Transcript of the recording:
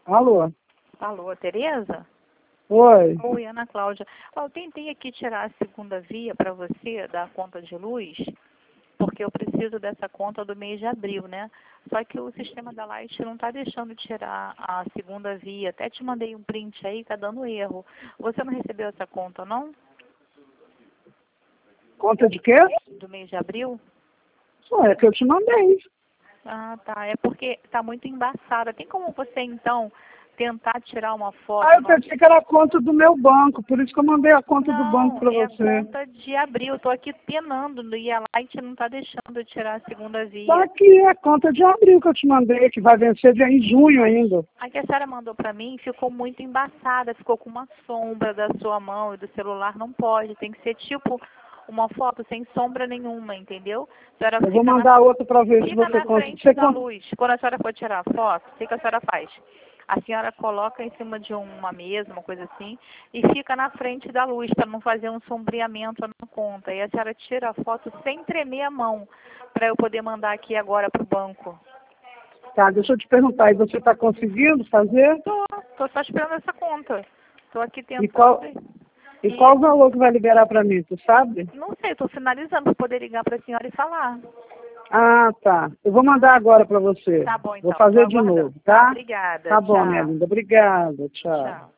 Alô? Alô, Tereza? Oi. Oi, Ana Cláudia. Eu tentei aqui tirar a segunda via para você da conta de luz, porque eu preciso dessa conta do mês de abril, né? Só que o sistema da Light não está deixando tirar a segunda via. Até te mandei um print aí, tá dando erro. Você não recebeu essa conta, não? Conta de quê? Do mês de abril? É que eu te mandei. Ah, tá. É porque tá muito embaçada. Tem como você, então, tentar tirar uma foto? Eu pensei que era a conta do meu banco, por isso que eu mandei a conta do banco Não, para é a você. conta de abril. Eu tô aqui penando e a Light não tá deixando eu tirar a segunda Tá via. aqui a conta de abril que eu te mandei, que vai vencer em junho ainda. A que a senhora mandou para mim ficou muito embaçada, ficou com uma sombra da sua mão e do celular. Não pode, tem que ser tipo uma foto sem sombra nenhuma, entendeu? A senhora Eu vou fica mandar outra para ver se fica você na consegue. frente da luz. Quando a senhora for tirar a foto, o que a senhora faz? A senhora coloca em cima de uma mesa, uma coisa assim, e fica na frente da luz para não fazer um sombreamento na conta. E a senhora tira a foto sem tremer a mão, para eu poder mandar aqui agora para o banco. Tá, deixa eu te perguntar, e você está conseguindo fazer? Tô só esperando essa conta. Tô aqui E tentando. qual, e qual o valor que vai liberar para mim, tu sabe? Não sei, estou finalizando para poder ligar para a senhora e falar. Ah, tá. Eu vou mandar agora para você. Tá bom, Vou então. Tô fazer de aguardando. novo, Tá, tá? obrigada. Tá bom, minha Tchau. linda. Obrigada. Tchau. Tchau.